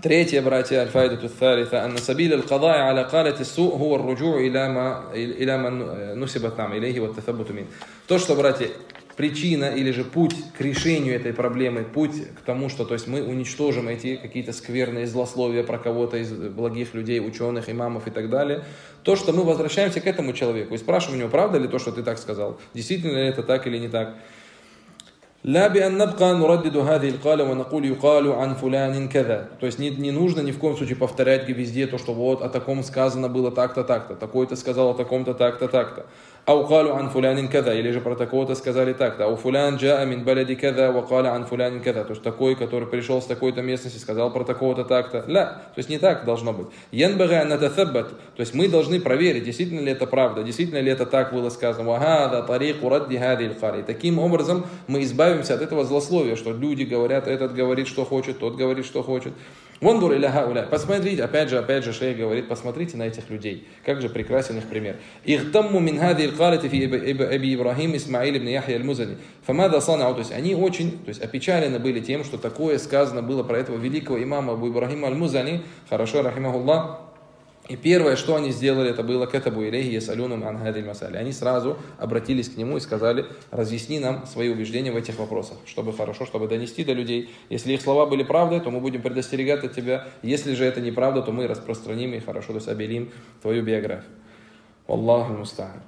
Третье, братья, аль-файдату ат-талита, анна сабиль аль-кадаи аля калати су хуа ар-руджу иля ман нусибат нам илейхи ва татаббуту мин. То, что, братья, причина или же путь к решению этой проблемы, путь к тому, что, то есть, мы уничтожим эти какие-то скверные злословия про кого-то из благих людей, ученых, имамов и так далее, то, что мы возвращаемся к этому человеку и спрашиваем у него, правда ли то, что ты так сказал, действительно ли это так или не так. لا بأن نبقى نردد هذه القالة ونقول يقال عن فلان كذا. То есть не нужно ни в коем случае повторять везде то, что вот о таком сказано было так-то, так-то, такой-то сказал о таком-то, так-то, так-то. أو قالوا عن فلان كذا, или же про такого-то сказали так-то. أو فلان جاء من بلد كذا وقال عن فلان كذا. То есть такой, который пришел с такой-то местности, сказал про такого-то так-то. لا, то есть не так должно быть. ينبغي أن نتثبت, то есть мы должны проверить, действительно ли это правда, действительно ли это так было сказано. وهذا طريق رد هذه القالة. Таким образом мы избавимся от этого злословия, что люди говорят, этот говорит, что хочет, тот говорит, что хочет. Ванбур иля хауля. Посмотрите, опять же, шейх говорит, посмотрите на этих людей. Как же прекрасен их пример. Ихтамму мин хади аль-калати фи Аби Ибрахим Исмаиль ибн Яхья аль-Музани. Фамада санау. То есть они очень, то есть опечалены были тем, что такое сказано было про этого великого имама Абу Ибрахима аль-Музани. Хорошо, рахимахуллах. И первое, что они сделали, это было «Катабу илейхи ясалюнум ан хадиль масали». Они сразу обратились к нему и сказали: разъясни нам свои убеждения в этих вопросах, чтобы хорошо, чтобы донести до людей. Если их слова были правдой, то мы будем предостерегать от тебя. Если же это неправда, то мы распространим и хорошо, то есть обелим твою биографию. Аллаху муста'ан.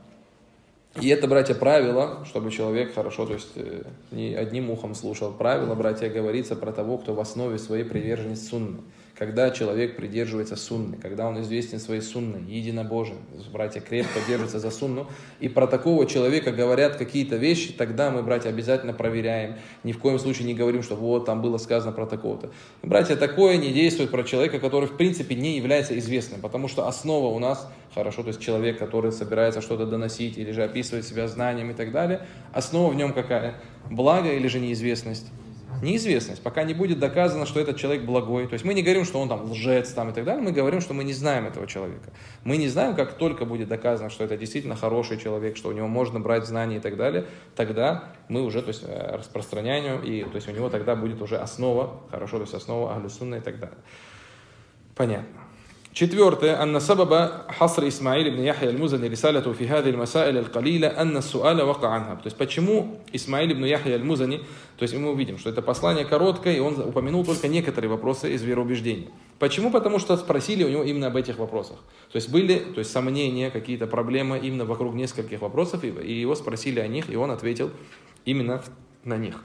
И это, братья, правило, чтобы человек хорошо, то есть не одним ухом слушал. Правило, братья, говорится про того, кто в основе своей приверженец сунны. Когда человек придерживается сунны, когда он известен своей сунной, единобожен, братья, крепко держится за сунну, и про такого человека говорят какие-то вещи, тогда мы, братья, обязательно проверяем. Ни в коем случае не говорим, что вот там было сказано про такого-то. Братья, такое не действует про человека, который в принципе не является известным, потому что основа у нас, хорошо, то есть человек, который собирается что-то доносить или же описывает себя знанием и так далее, основа в нем какая? Благо или же неизвестность? Неизвестность, пока не будет доказано, что этот человек благой. То есть мы не говорим, что он там лжец там, и так далее, мы говорим, что мы не знаем этого человека. Мы не знаем, как только будет доказано, что это действительно хороший человек, что у него можно брать знания и так далее, тогда мы уже, то есть, распространяем, и то есть у него тогда будет уже основа, хорошо, то есть основа ахлю сунна и так далее. Понятно. Четвертое. أن سبب حصر إسماعيل بن يحيى المزني رسالته في هذه المسائل القليلة أن السؤال وقع عنها. То есть почему Исмаиль ибн Яхья аль-Музани, то есть мы увидим, что это послание короткое, и он упомянул только некоторые вопросы из вероубеждений. Почему? Потому что спросили у него именно об этих вопросах. То есть были, то есть сомнения, какие-то проблемы именно вокруг нескольких вопросов, и его спросили о них, и он ответил именно на них.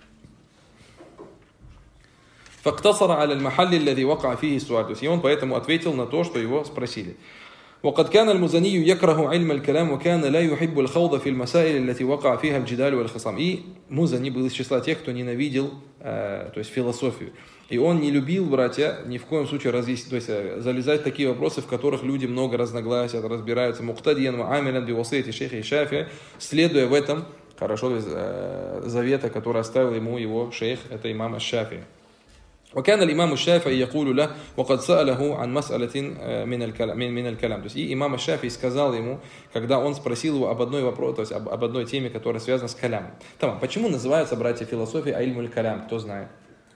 فاقتصر على المحل الذي وقع فيه السؤال. То есть он поэтому ответил на то, что его спросили. وقد كان المزني يكره علم الكلام وكان لا يحب الخوض في المسائل التي وقع فيها الجدال والخصام. И Музани был из числа тех, кто ненавидел, то есть философию. И он не любил, братья, ни в коем случае то есть залезать в такие вопросы, в которых люди много разногласят, разбираются. مقتديا وعاملا بوصية الشيخ الشافعي, следуя в этом, хорошо, завета, который оставил ему его шейх, это имам аш-Шафии. وكان الإمام الشافعي يقول له وقد سأله عن مسألة من الكلام. То есть и имам аш-Шафии сказал ему, когда он спросил его об одной вопросе, то есть об одной теме, которая связана с калямом. Тамам, почему называется, братья, философия айльмуль калям? Кто знает?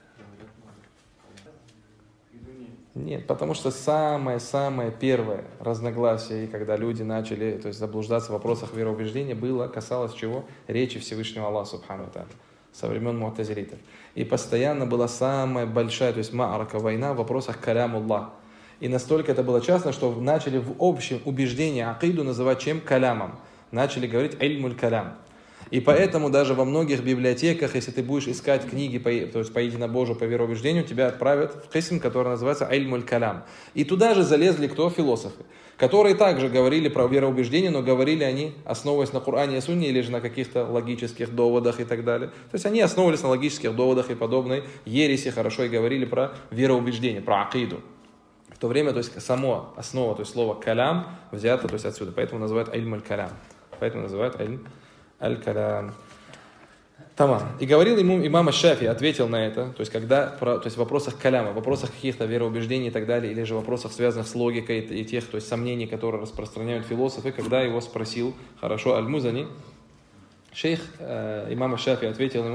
Нет, потому что самое первое разногласие, когда люди начали, то есть заблуждаться в вопросах вероубеждения, касалось чего? Речи Всевышнего Аллаха Субхану ва Тааля со времен му'тазилитов. И постоянно была самая большая, то есть ма'рака, война в вопросах калямуллах. И настолько это было часто, что начали в общем убеждении акиду называть чем? Калямом. Начали говорить ильмуль калям. И поэтому даже во многих библиотеках, если ты будешь искать книги то есть по единобожию, по вероубеждению, тебя отправят в кисм, который называется ильмуль калям. И туда же залезли кто? Философы, которые также говорили про вероубеждение, но говорили они, основываясь на Коране и Сунне, или же на каких-то логических доводах и так далее. То есть они основывались на логических доводах и подобной ереси, хорошо, и говорили про вероубеждение, про акиду. В то время, то есть само основа, то есть слово калям взято, то есть отсюда, поэтому называют ильмуль калям. Поэтому называют ильм аль-калям. Тамам. И говорил ему имам аш-Шафии, ответил на это, то есть то есть в вопросах каляма, в вопросах каких-то вероубеждений и так далее, или же в вопросах, связанных с логикой и тех, то есть сомнений, которые распространяют философы, когда его спросил, хорошо, аль-Музани, шейх имам аш-Шафии ответил ему,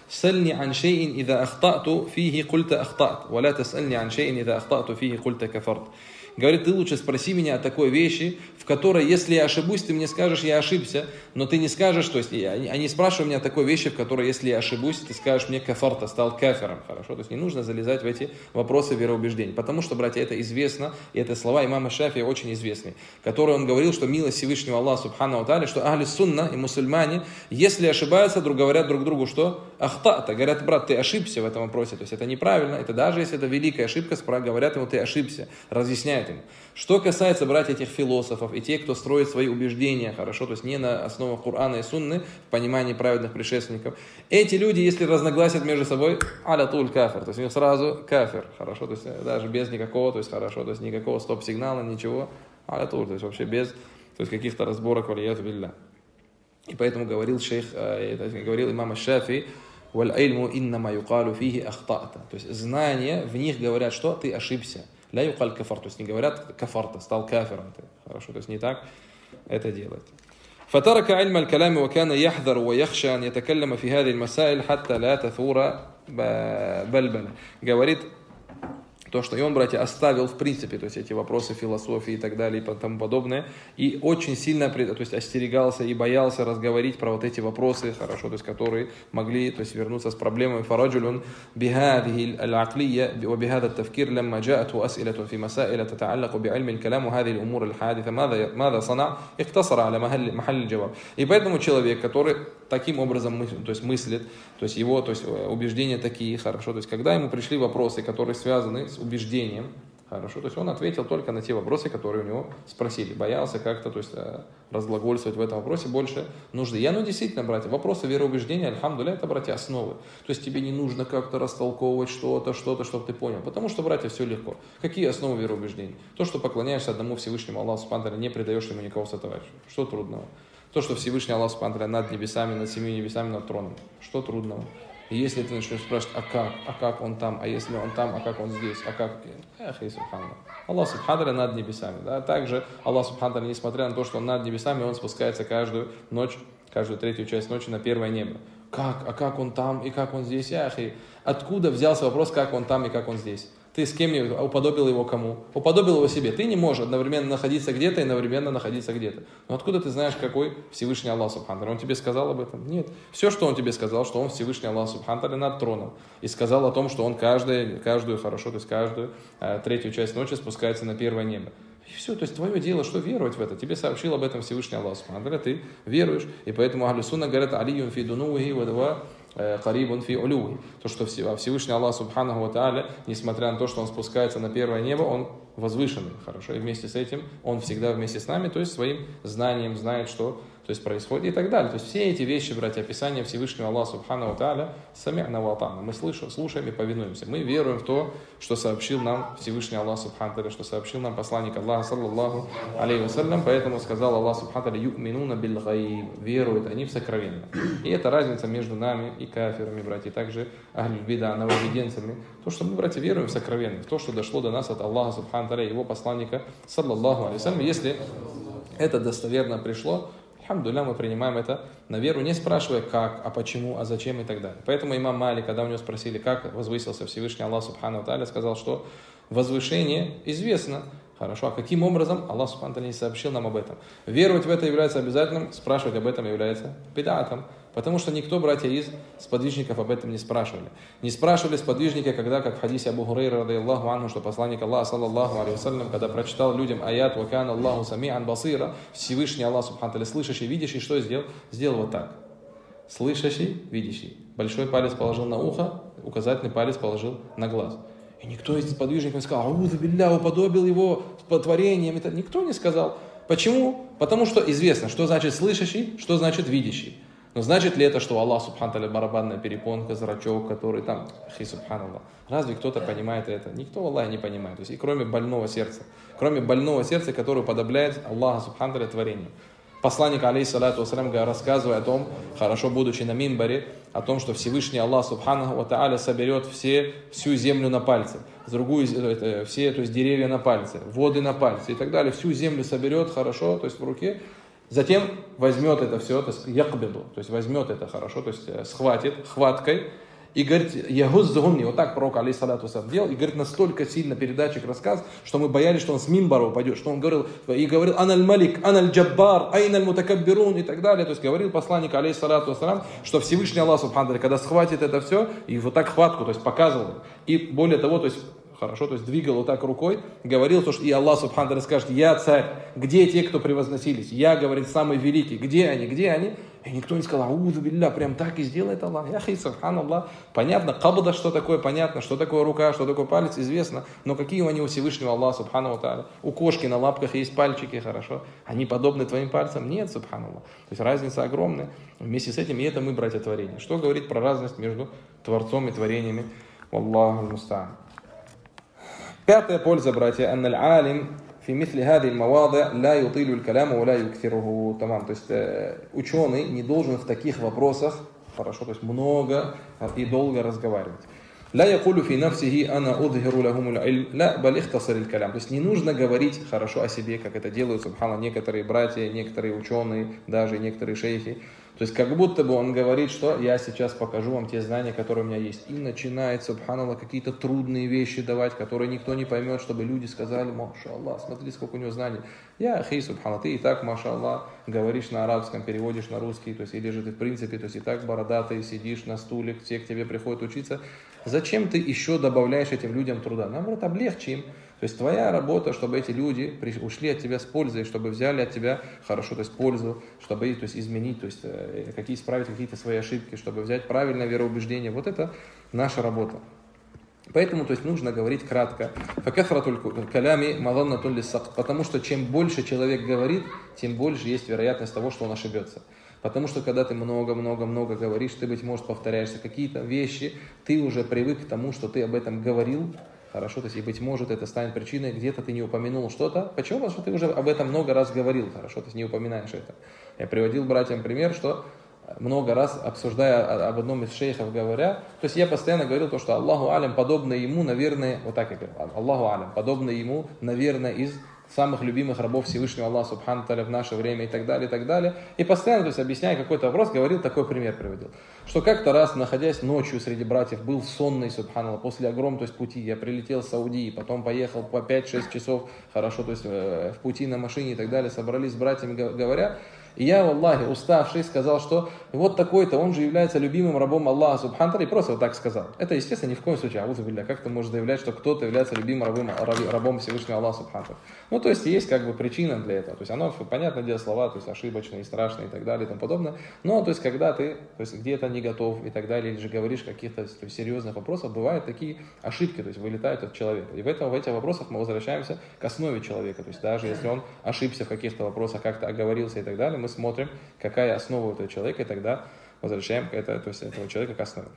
сальни ан шейин ида ахтату фихи культа ахтат, валя тасальни ан шейин ида ахтату фихи культа кафарт. Говорит, ты лучше спроси меня о такой вещи, в которой, если я ошибусь, ты мне скажешь, я ошибся, но ты не скажешь, то есть, они спрашивают меня о такой вещи, в которой, если я ошибусь, ты скажешь мне кафарта, стал кафером, хорошо? То есть, не нужно залезать в эти вопросы вероубеждений, потому что, братья, это известно, и это слова имама Шафии очень известные, которые он говорил, что милость Всевышнего Аллаха, субхану тааля, что ахли сунна и мусульмане, если ошибаются, говорят друг другу, что ахтата, говорят, брат, ты ошибся в этом вопросе, то есть, это неправильно, это даже если это великая ошибка, говорят ему, ты ошибся, разъясняют ему. Что касается, братья, этих философов и тех, кто строит свои убеждения, хорошо, то есть не на основах Корана и Сунны, в понимании праведных предшественников, эти люди, если разногласят между собой, аля-туль кафир, то есть у них сразу кафир, хорошо, то есть даже без никакого, то есть хорошо, то есть никакого стоп-сигнала, ничего, аля-туль, то есть вообще без, то есть каких-то разборок, валияту билля. И поэтому говорил говорил имам Шафии, валь-ильму иннама юкалу фихи ахтата, то есть знания, в них говорят, что ты ошибся. Ля юкаль кафар, то есть не говорят кафарта, стал кафиром ты. Хорошо, то есть не так это делать. فترك علم الكلام وكان يحذر ويخشى أن يتكلم في هذه المسائل حتى لا تثور بلبلة. Говорит, то, что и он, братья, оставил, в принципе, то есть эти вопросы философии и так далее и тому подобное, и очень сильно, то есть остерегался и боялся разговорить про вот эти вопросы, хорошо, то есть которые могли, то есть вернуться с проблемами. فَرَجُلٌ بِهَذِهِ الْعَقْلِيَّةِ وَبِهَذَا التَّفْكِيرِ لَمَّا جاءته أسئلة في مسائل تتعلق بعلم الكلام وهذه الأمور الحادثة ماذا صنع؟ اقتصر على محل الجواب. И поэтому человек, который таким образом то есть мыслит, то есть его, то есть убеждения такие, хорошо, то есть когда ему пришли вопросы, которые связаны с убеждением, хорошо, то есть он ответил только на те вопросы, которые у него спросили, боялся как-то, то есть разглагольствовать в этом вопросе больше нужды. И оно действительно, братья, вопросы вероубеждения, альхамдулилля, это, братья, основы. То есть тебе не нужно как-то растолковывать что-то, чтобы ты понял, потому что, братья, все легко. Какие основы вероубеждений? То, что поклоняешься одному Всевышнему Аллаху субхану ва тааля, не предаешь ему никого сотоварища. Что трудного? То, что Всевышний Аллах субхану ва тааля над небесами, над 7 небесами, над троном. Что трудного? И если ты начнешь спрашивать, а как он там, а если он там, а как он здесь, а как... Аллах субхану ва тааля над небесами. Да? Также Аллах субхану ва тааля, несмотря на то, что он над небесами, он спускается каждую ночь, каждую третью часть ночи на первое небо. Как он там и как он здесь? Откуда взялся вопрос, как он там и как он здесь? Ты с кем уподобил его кому? Уподобил его себе. Ты не можешь одновременно находиться где-то и одновременно находиться где-то. Но откуда ты знаешь, какой Всевышний Аллах субхану ва тааля? Он тебе сказал об этом? Нет. Все, что он тебе сказал, что он Всевышний Аллах субхану ва тааля над троном. И сказал о том, что он каждую третью часть ночи спускается на первое небо. И все, то есть твое дело, что веровать в это. Тебе сообщил об этом Всевышний Аллах субхану ва тааля, ты веруешь. И поэтому ахлю сунна говорят, алиюн фи дунуhi ва карибун фи улюхи. То, что Всевышний Аллах субханаху ва тааля, несмотря на то, что он спускается на первое небо, он возвышенный, хорошо, и вместе с этим он всегда вместе с нами, то есть своим знанием знает, что то есть происходит и так далее. То есть все эти вещи, братья, описания Всевышнего Аллаха субхану ва тааля, сами'на ва атa'на. Мы слушаем и повинуемся. Мы веруем в то, что сообщил нам Всевышний Аллах субхану ва тааля, что сообщил нам посланник Аллаха, саллаллаху алейхи ва саллям. Поэтому сказал Аллах субхану ва тааля, ю'минуна биль гайб, веруют они в сокровенное. И это разница между нами и кафирами, братья, и также ахлюль бида, нововведенцами. То, что мы, братья, веруем в сокровенное, в то, что дошло до нас от Аллаха субхану ва тааля, его посланника, саллаллаху алейхи ва саллям. Если это достоверно пришло, алхамдулилля, мы принимаем это на веру, не спрашивая как, а почему, а зачем и так далее. Поэтому имам Малик, когда у него спросили, как возвысился Всевышний Аллах субхану ва тааля, сказал, что возвышение известно. Хорошо, а каким образом Аллах субхану ва тааля не сообщил нам об этом? Веровать в это является обязательным, спрашивать об этом является бид'атом. Потому что никто, братья, из сподвижников об этом не спрашивали. Не спрашивали сподвижники, когда, как в хадисе Абу Хурайра, радийаллаху анху, что посланник Аллаха, саллаллаху алейхи ва саллям, когда прочитал людям аят «Ва кана Аллаху сами'ан басира», Всевышний Аллах, субхану тааля, слышащий, видящий, что сделал? Сделал вот так. Слышащий, видящий. Большой палец положил на ухо, указательный палец положил на глаз. И никто из сподвижников не сказал «Аузу билля», уподобил его творением. Никто не сказал. Почему? Потому что известно, что значит слышащий, что значит видящий. Но значит ли это, что Аллах субхану тааля барабанная перепонка, зрачок, который там, субханаллах. Разве кто-то понимает это? Никто, Аллах, не понимает. То есть и кроме больного сердца, которое подобляет Аллаха субхану тааля творению. Посланник, алейхиссалату вассалям, рассказывая о том, хорошо будучи на мимбаре, о том, что Всевышний Аллах субханаху ва тааля соберет всю землю на пальце, все, то есть деревья на пальце, воды на пальце и так далее, всю землю соберет хорошо, то есть в руке, Затем возьмет это все, якбиду, то есть возьмет это хорошо, то есть схватит хваткой и говорит, ягуззугунни, вот так пророк алейхиссалату вассалям делал, и говорит, настолько сильно передатчик рассказ, что мы боялись, что он с мимбара упадет, что он говорил, аналь малик, аналь джаббар, айналь мутакаббирун и так далее, то есть говорил посланник алейхиссалату вассалям, что Всевышний Аллах субхану ва тааля, когда схватит это все, и вот так хватку, то есть показывал, и более того, то есть хорошо, то есть двигал вот так рукой, говорил, что и Аллах субхану ва тааля скажет, я царь, где те, кто превозносились? Я, говорит, самый великий, где они, где они? И никто не сказал, аузу билля, прям так и сделает Аллах. Яхи, субханаллах. Понятно, кабда, что такое, понятно, что такое рука, что такое палец, известно. Но какие они у Всевышнего Аллаха, субхану ва тааля? У кошки на лапках есть пальчики, хорошо. Они подобны твоим пальцам? Нет, субханаллах. То есть разница огромная. Вместе с этим, и это мы, братья, творения. Что говорит про разность между Творцом и творениями? Аллаху муста'ан. Пятая польза, братья, анналь алим фи мисли хади аль-мавади ла ютилу аль-каляму ва ла юктируху. Тамам. То есть ученый не должен в таких вопросах, хорошо, то есть много и долго разговаривать. لا يقول في نفسه أنا أظهر لهم العلم لا بل اختصر الكلام. То есть не нужно говорить хорошо о себе, как это делают, субхана, некоторые братья, некоторые ученые, даже некоторые шейхи. То есть как будто бы он говорит, что я сейчас покажу вам те знания, которые у меня есть. И начинает, субханаллах, какие-то трудные вещи давать, которые никто не поймет, чтобы люди сказали, маша Аллах, смотри, сколько у него знаний. Я, хей, субханаллах, ты и так, маша Аллах, говоришь на арабском, переводишь на русский, то есть или же ты в принципе, то есть и так бородатый, сидишь на стуле, те к тебе приходят учиться. Зачем ты еще добавляешь этим людям труда? Наоборот, облегчи им. То есть твоя работа, чтобы эти люди ушли от тебя с пользой, чтобы взяли от тебя хорошо, то есть пользу, чтобы то есть изменить, то есть исправить какие-то свои ошибки, чтобы взять правильное вероубеждение. Вот это наша работа. Поэтому, то есть, нужно говорить кратко. Потому что чем больше человек говорит, тем больше есть вероятность того, что он ошибется. Потому что когда ты много говоришь, ты, быть может, повторяешься какие-то вещи, ты уже привык к тому, что ты об этом говорил. Хорошо, то есть, и быть может, это станет причиной, где-то ты не упомянул что-то. Почему? Потому что ты уже об этом много раз говорил, хорошо, то есть не упоминаешь это. Я приводил братьям пример, что много раз, обсуждая об одном из шейхов, говоря, то есть я постоянно говорил то, что Аллаху алям, подобно ему, наверное, вот так я говорил, Аллаху алям, подобно ему, наверное, из самых любимых рабов Всевышнего Аллаха субхану ва тааля в наше время и так далее, и так далее. И постоянно, то есть, объясняя какой-то вопрос, говорил, такой пример приводил. Что как-то раз, находясь ночью среди братьев, был сонный, субханаллах, после огромного, то есть, пути, я прилетел с Саудии, потом поехал по 5-6 часов, хорошо, то есть, в пути на машине и так далее, собрались с братьями, говоря, и я, Аллахи, уставший, сказал, что вот такой-то, он же является любимым рабом Аллаха субхану ва тааля, и просто вот так сказал. Это, естественно, ни в коем случае, аузу билля, как ты можешь заявлять, что кто-то является любимым рабом Всевышнего Аллаха субхану ва тааля. Ну, то есть, есть как бы причина для этого. То есть, оно, понятное дело, слова, то есть, ошибочные, страшные и так далее и тому подобное. Но, то есть, когда ты, то есть, где-то не готов и так далее, или же говоришь о каких-то то есть, серьезных вопросах, бывают такие ошибки, то есть, вылетают от человека. И в этих вопросах мы возвращаемся к основе человека. То есть, даже если он ошибся в каких-то вопросах, как-то оговорился и так далее, мы смотрим, какая основа у этого человека, и тогда возвращаем это, то есть, этого человека к основе.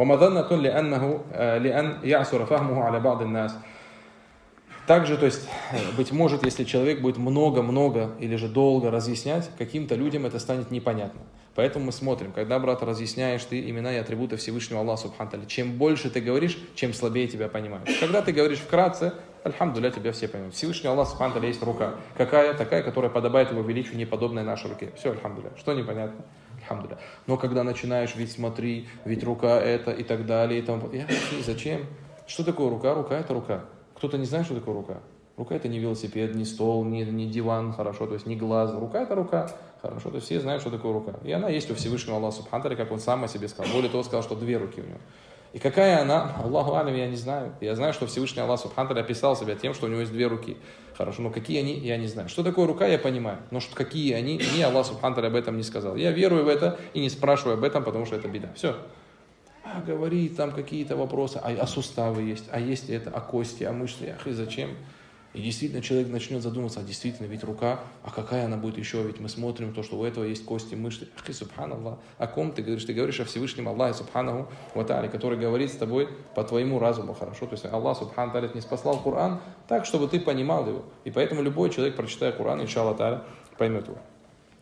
Также, то есть, быть может, если человек будет много или же долго разъяснять, каким-то людям это станет непонятно. Поэтому мы смотрим, когда, брат, разъясняешь ты имена и атрибуты Всевышнего Аллаха субхану ва тааля, чем больше ты говоришь, чем слабее тебя понимают. Когда ты говоришь вкратце, альхамдулилля, тебя все понимают. Всевышний Аллах субхану ва тааля есть рука. Какая? Такая, которая подобает его величию, не подобная нашей руке. Все, альхамдулилля. Что непонятно? Альхамдулилля. Но когда начинаешь, ведь смотри, ведь рука это и так далее, и тому. Зачем? Что такое рука? Рука это рука. Кто-то не знает, что такое рука. Рука это не велосипед, не стол, не диван, хорошо, то есть не глаз. Рука это рука, хорошо, то есть все знают, что такое рука. И она есть у Всевышнего Аллаха субхану ва тааля, как он сам о себе сказал. Более того, сказал, что 2 руки у него. И какая она, Аллаху алям, я не знаю. Я знаю, что Всевышний Аллах субхану ва тааля описал себя тем, что у него есть 2 руки. Хорошо, но какие они, я не знаю. Что такое рука, я понимаю. Но что, какие они, мне Аллах субхану ва тааля об этом не сказал. Я верую в это и не спрашиваю об этом, потому что это беда. Все. Говорит там какие-то вопросы, а суставы есть, а есть это, а кости, а мышцы, и зачем? И действительно человек начнет задумываться, а действительно, ведь рука, а какая она будет еще, ведь мы смотрим то, что у этого есть кости, мышцы. Субханаллах, о ком ты говоришь? Ты говоришь о Всевышнем Аллахе субханаху ва тааля, который говорит с тобой по твоему разуму, хорошо? То есть Аллах субхану ва тааля не спаслал Коран так, чтобы ты понимал его. И поэтому любой человек, прочитая Коран, иншаллах тааля, поймет его.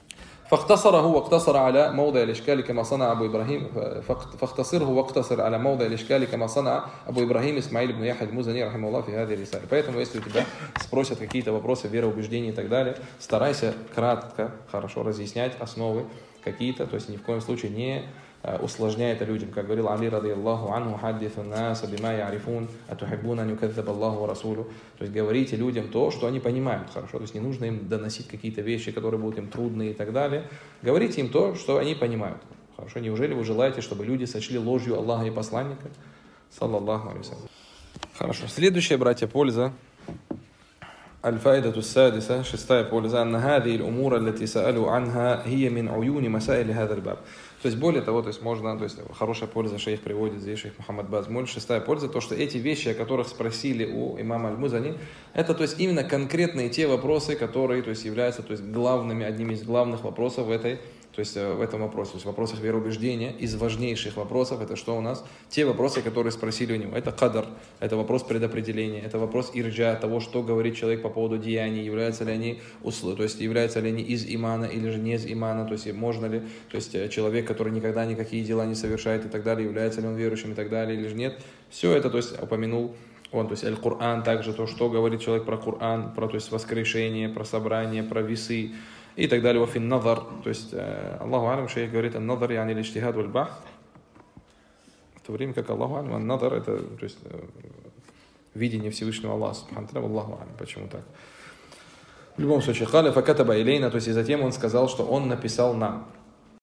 فاختصره واقتصر على موضع الإشكال كما صنع أبو إبراهيم فاختصره واقتصر على موضع الإشكال كما صنع أبу Ибрахим Исмаиль ибн Яхья аль-Музани рахимахуллах في هذه الرسالة. Поэтому, если у тебя спросят какие-то вопросы вероубеждений и так далее, старайся кратко, хорошо разъяснять основы какие-то, то есть ни в коем случае не усложняя это людям. Как говорил Али радийаллаху анху: «Хаддиту наса бима я'рифун, атухиббуна ан юкадзаба Аллаху ва расулу». То есть говорите людям то, что они понимают хорошо. То есть не нужно им доносить какие-то вещи, которые будут им трудные и так далее. Говорите им то, что они понимают. Хорошо, неужели вы желаете, чтобы люди сочли ложью Аллаха и посланника? Саллаллаху алейхи ва саллям. Хорошо. Следующая, братья, польза. Аль-фаидату ссадиса, шестая польза. Анна хази аль-умура, аллати саалу анха, хия мин уюни масаили хаза аль-баб. То есть более того, то есть можно, то есть хорошая польза шейх приводит здесь, шейх Мухаммад Базмуль, шестая польза, то, что эти вещи, о которых спросили у имама Аль-Музани, это, то есть именно конкретные те вопросы, которые, то есть являются, то есть главными, одними из главных вопросов в этой, то есть в этом вопросе, то есть в вопросах вероубеждения, из важнейших вопросов, это что у нас? Те вопросы, которые спросили у него. Это кадар, это вопрос предопределения, это вопрос ирджа, того, что говорит человек по поводу деяний, являются ли они то есть являются ли они из имана или же не из имана, то есть можно ли, то есть человек, который никогда никакие дела не совершает и так далее, является ли он верующим и так далее, или же нет. Все это, то есть упомянул он, то есть Аль-Кур'ан, также то, что говорит человек про Кур'ан, про, то есть воскрешение, про собрание, про весы и так далее. Вафин назар, то есть Аллаху алям, шейх говорит, ан-назар яни лиштихад валь-бахт, в то время как Аллаху алям, ан-назар это, то есть видение Всевышнего Аллаха, субхану Аллаху алям, почему так? В любом случае, халя факатаба илейна, то есть и затем он сказал, что он написал нам.